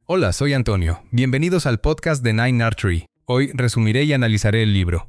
Hola, soy Antonio. Bienvenidos al podcast de Nine Archery. Hoy resumiré y analizaré el libro.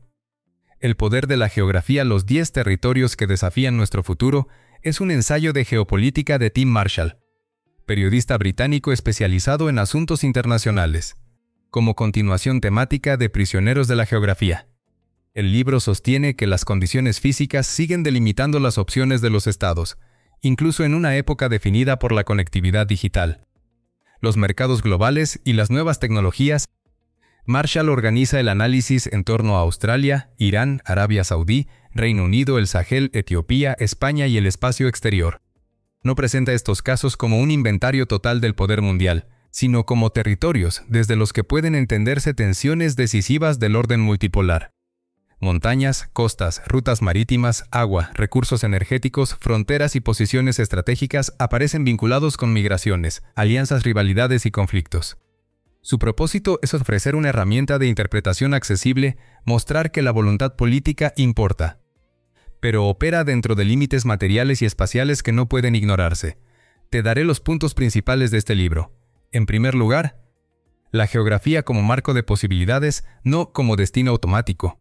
El poder de la geografía, los 10 territorios que desafían nuestro futuro, es un ensayo de geopolítica de Tim Marshall, periodista británico especializado en asuntos internacionales, como continuación temática de Prisioneros de la Geografía. El libro sostiene que las condiciones físicas siguen delimitando las opciones de los estados, incluso en una época definida por la conectividad digital, los mercados globales y las nuevas tecnologías. Marshall organiza el análisis en torno a Australia, Irán, Arabia Saudí, Reino Unido, el Sahel, Etiopía, España y el espacio exterior. No presenta estos casos como un inventario total del poder mundial, sino como territorios desde los que pueden entenderse tensiones decisivas del orden multipolar. Montañas, costas, rutas marítimas, agua, recursos energéticos, fronteras y posiciones estratégicas aparecen vinculados con migraciones, alianzas, rivalidades y conflictos. Su propósito es ofrecer una herramienta de interpretación accesible, mostrar que la voluntad política importa, pero opera dentro de límites materiales y espaciales que no pueden ignorarse. Te daré los puntos principales de este libro. En primer lugar, la geografía como marco de posibilidades, no como destino automático.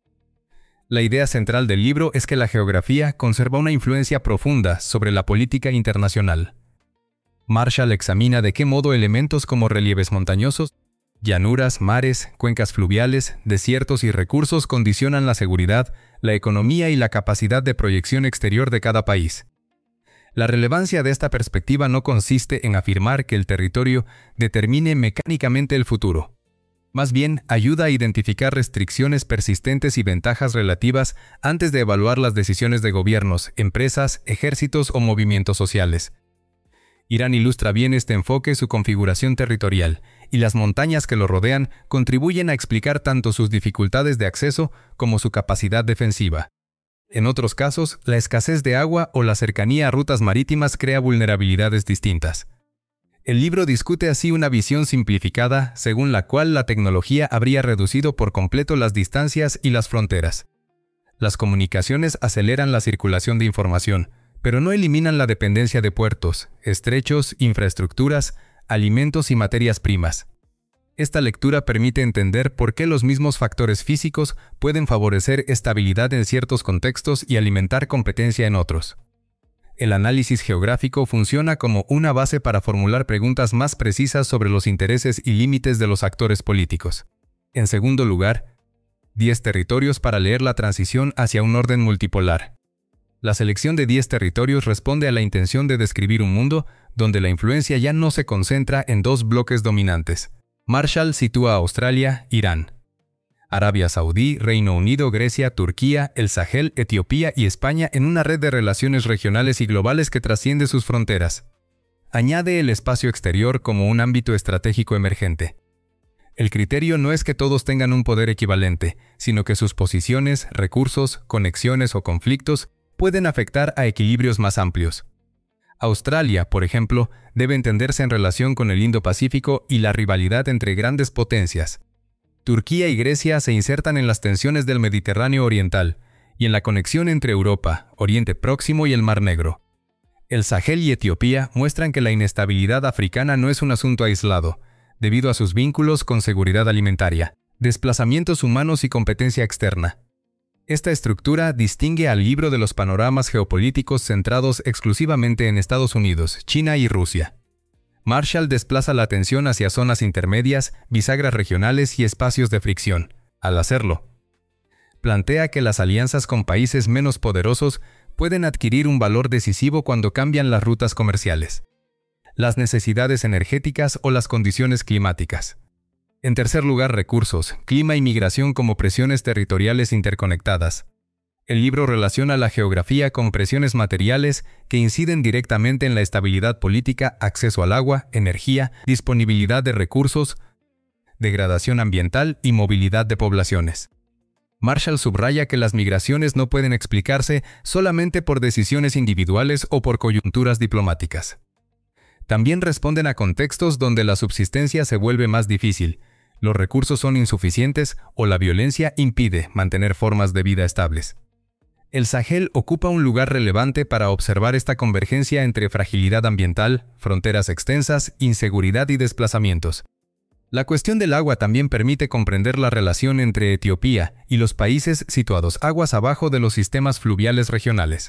La idea central del libro es que la geografía conserva una influencia profunda sobre la política internacional. Marshall examina de qué modo elementos como relieves montañosos, llanuras, mares, cuencas fluviales, desiertos y recursos condicionan la seguridad, la economía y la capacidad de proyección exterior de cada país. La relevancia de esta perspectiva no consiste en afirmar que el territorio determine mecánicamente el futuro. Más bien, ayuda a identificar restricciones persistentes y ventajas relativas antes de evaluar las decisiones de gobiernos, empresas, ejércitos o movimientos sociales. Irán ilustra bien este enfoque, su configuración territorial, y las montañas que lo rodean contribuyen a explicar tanto sus dificultades de acceso como su capacidad defensiva. En otros casos, la escasez de agua o la cercanía a rutas marítimas crea vulnerabilidades distintas. El libro discute así una visión simplificada según la cual la tecnología habría reducido por completo las distancias y las fronteras. Las comunicaciones aceleran la circulación de información, pero no eliminan la dependencia de puertos, estrechos, infraestructuras, alimentos y materias primas. Esta lectura permite entender por qué los mismos factores físicos pueden favorecer estabilidad en ciertos contextos y alimentar competencia en otros. El análisis geográfico funciona como una base para formular preguntas más precisas sobre los intereses y límites de los actores políticos. En segundo lugar, 10 territorios para leer la transición hacia un orden multipolar. La selección de 10 territorios responde a la intención de describir un mundo donde la influencia ya no se concentra en dos bloques dominantes. Marshall sitúa a Australia, Irán, Arabia Saudí, Reino Unido, Grecia, Turquía, el Sahel, Etiopía y España en una red de relaciones regionales y globales que trasciende sus fronteras. Añade el espacio exterior como un ámbito estratégico emergente. El criterio no es que todos tengan un poder equivalente, sino que sus posiciones, recursos, conexiones o conflictos pueden afectar a equilibrios más amplios. Australia, por ejemplo, debe entenderse en relación con el Indo-Pacífico y la rivalidad entre grandes potencias. Turquía y Grecia se insertan en las tensiones del Mediterráneo Oriental y en la conexión entre Europa, Oriente Próximo y el Mar Negro. El Sahel y Etiopía muestran que la inestabilidad africana no es un asunto aislado, debido a sus vínculos con seguridad alimentaria, desplazamientos humanos y competencia externa. Esta estructura distingue al libro de los panoramas geopolíticos centrados exclusivamente en Estados Unidos, China y Rusia. Marshall desplaza la atención hacia zonas intermedias, bisagras regionales y espacios de fricción. Al hacerlo, plantea que las alianzas con países menos poderosos pueden adquirir un valor decisivo cuando cambian las rutas comerciales, las necesidades energéticas o las condiciones climáticas. En tercer lugar, recursos, clima y migración como presiones territoriales interconectadas. El libro relaciona la geografía con presiones materiales que inciden directamente en la estabilidad política, acceso al agua, energía, disponibilidad de recursos, degradación ambiental y movilidad de poblaciones. Marshall subraya que las migraciones no pueden explicarse solamente por decisiones individuales o por coyunturas diplomáticas. También responden a contextos donde la subsistencia se vuelve más difícil, los recursos son insuficientes o la violencia impide mantener formas de vida estables. El Sahel ocupa un lugar relevante para observar esta convergencia entre fragilidad ambiental, fronteras extensas, inseguridad y desplazamientos. La cuestión del agua también permite comprender la relación entre Etiopía y los países situados aguas abajo de los sistemas fluviales regionales.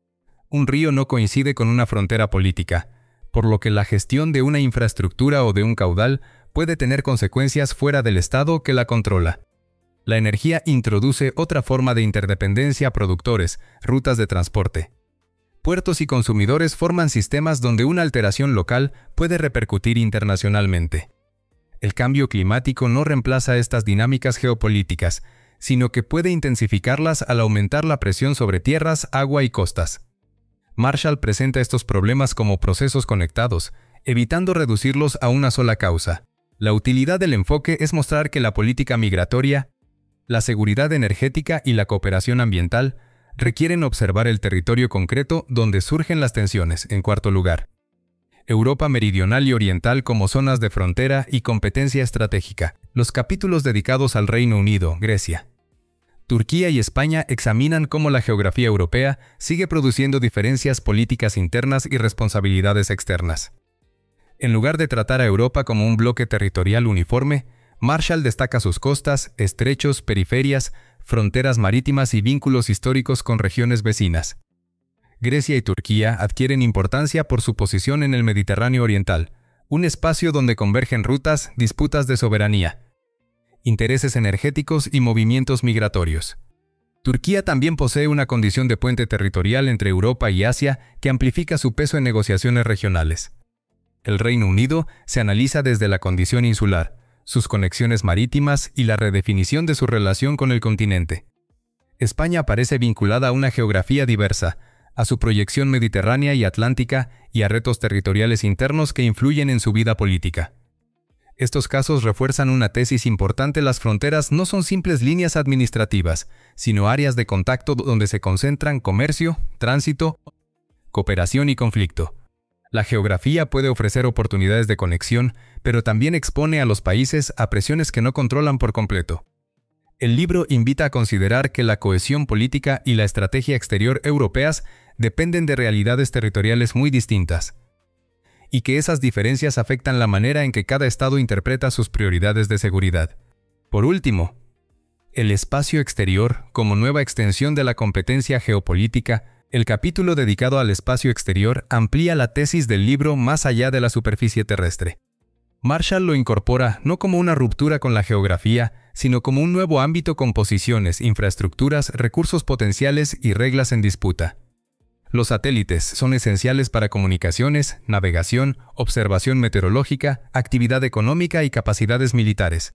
Un río no coincide con una frontera política, por lo que la gestión de una infraestructura o de un caudal puede tener consecuencias fuera del Estado que la controla. La energía introduce otra forma de interdependencia a productores, rutas de transporte. Puertos y consumidores forman sistemas donde una alteración local puede repercutir internacionalmente. El cambio climático no reemplaza estas dinámicas geopolíticas, sino que puede intensificarlas al aumentar la presión sobre tierras, agua y costas. Marshall presenta estos problemas como procesos conectados, evitando reducirlos a una sola causa. La utilidad del enfoque es mostrar que la política migratoria, la seguridad energética y la cooperación ambiental requieren observar el territorio concreto donde surgen las tensiones. En cuarto lugar, Europa meridional y oriental como zonas de frontera y competencia estratégica. Los capítulos dedicados al Reino Unido, Grecia, Turquía y España examinan cómo la geografía europea sigue produciendo diferencias políticas internas y responsabilidades externas. En lugar de tratar a Europa como un bloque territorial uniforme, Marshall destaca sus costas, estrechos, periferias, fronteras marítimas y vínculos históricos con regiones vecinas. Grecia y Turquía adquieren importancia por su posición en el Mediterráneo oriental, un espacio donde convergen rutas, disputas de soberanía, intereses energéticos y movimientos migratorios. Turquía también posee una condición de puente territorial entre Europa y Asia que amplifica su peso en negociaciones regionales. El Reino Unido se analiza desde la condición insular, sus conexiones marítimas y la redefinición de su relación con el continente. España aparece vinculada a una geografía diversa, a su proyección mediterránea y atlántica y a retos territoriales internos que influyen en su vida política. Estos casos refuerzan una tesis importante: las fronteras no son simples líneas administrativas, sino áreas de contacto donde se concentran comercio, tránsito, cooperación y conflicto. La geografía puede ofrecer oportunidades de conexión, pero también expone a los países a presiones que no controlan por completo. El libro invita a considerar que la cohesión política y la estrategia exterior europeas dependen de realidades territoriales muy distintas, y que esas diferencias afectan la manera en que cada Estado interpreta sus prioridades de seguridad. Por último, el espacio exterior como nueva extensión de la competencia geopolítica. El capítulo dedicado al espacio exterior amplía la tesis del libro más allá de la superficie terrestre. Marshall lo incorpora no como una ruptura con la geografía, sino como un nuevo ámbito con posiciones, infraestructuras, recursos potenciales y reglas en disputa. Los satélites son esenciales para comunicaciones, navegación, observación meteorológica, actividad económica y capacidades militares.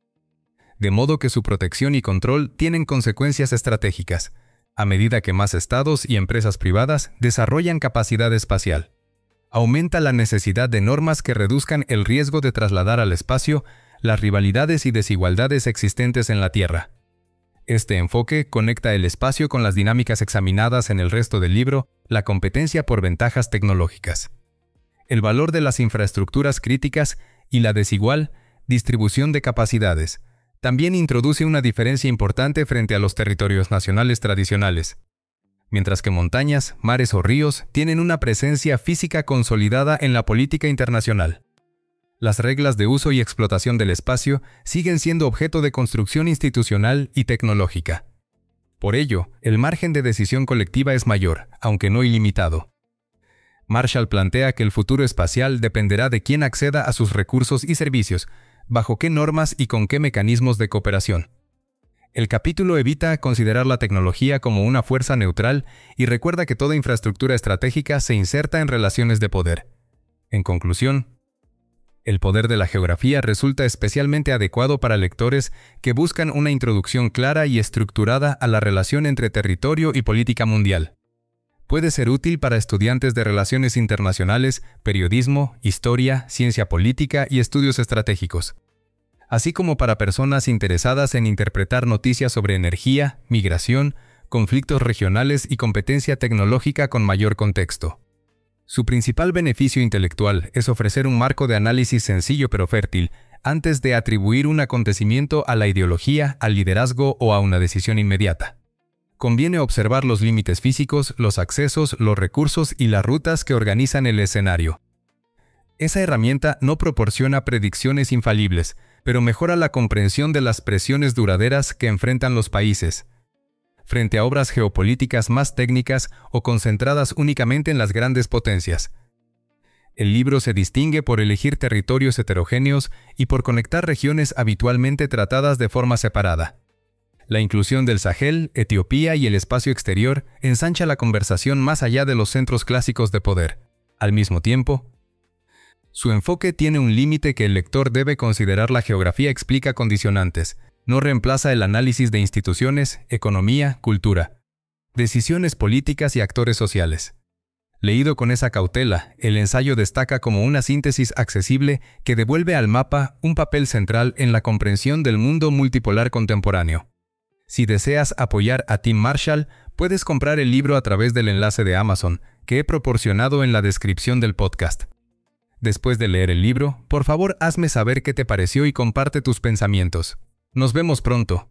De modo que su protección y control tienen consecuencias estratégicas, a medida que más estados y empresas privadas desarrollan capacidad espacial. Aumenta la necesidad de normas que reduzcan el riesgo de trasladar al espacio las rivalidades y desigualdades existentes en la Tierra. Este enfoque conecta el espacio con las dinámicas examinadas en el resto del libro, la competencia por ventajas tecnológicas, el valor de las infraestructuras críticas y la desigual distribución de capacidades. También introduce una diferencia importante frente a los territorios nacionales tradicionales. Mientras que montañas, mares o ríos tienen una presencia física consolidada en la política internacional, las reglas de uso y explotación del espacio siguen siendo objeto de construcción institucional y tecnológica. Por ello, el margen de decisión colectiva es mayor, aunque no ilimitado. Marshall plantea que el futuro espacial dependerá de quién acceda a sus recursos y servicios, bajo qué normas y con qué mecanismos de cooperación. El capítulo evita considerar la tecnología como una fuerza neutral y recuerda que toda infraestructura estratégica se inserta en relaciones de poder. En conclusión, el poder de la geografía resulta especialmente adecuado para lectores que buscan una introducción clara y estructurada a la relación entre territorio y política mundial. Puede ser útil para estudiantes de relaciones internacionales, periodismo, historia, ciencia política y estudios estratégicos, así como para personas interesadas en interpretar noticias sobre energía, migración, conflictos regionales y competencia tecnológica con mayor contexto. Su principal beneficio intelectual es ofrecer un marco de análisis sencillo pero fértil, antes de atribuir un acontecimiento a la ideología, al liderazgo o a una decisión inmediata. Conviene observar los límites físicos, los accesos, los recursos y las rutas que organizan el escenario. Esa herramienta no proporciona predicciones infalibles, pero mejora la comprensión de las presiones duraderas que enfrentan los países, frente a obras geopolíticas más técnicas o concentradas únicamente en las grandes potencias. El libro se distingue por elegir territorios heterogéneos y por conectar regiones habitualmente tratadas de forma separada. La inclusión del Sahel, Etiopía y el espacio exterior ensancha la conversación más allá de los centros clásicos de poder. Al mismo tiempo, su enfoque tiene un límite que el lector debe considerar. La geografía explica condicionantes, no reemplaza el análisis de instituciones, economía, cultura, decisiones políticas y actores sociales. Leído con esa cautela, el ensayo destaca como una síntesis accesible que devuelve al mapa un papel central en la comprensión del mundo multipolar contemporáneo. Si deseas apoyar a Tim Marshall, puedes comprar el libro a través del enlace de Amazon, que he proporcionado en la descripción del podcast. Después de leer el libro, por favor hazme saber qué te pareció y comparte tus pensamientos. Nos vemos pronto.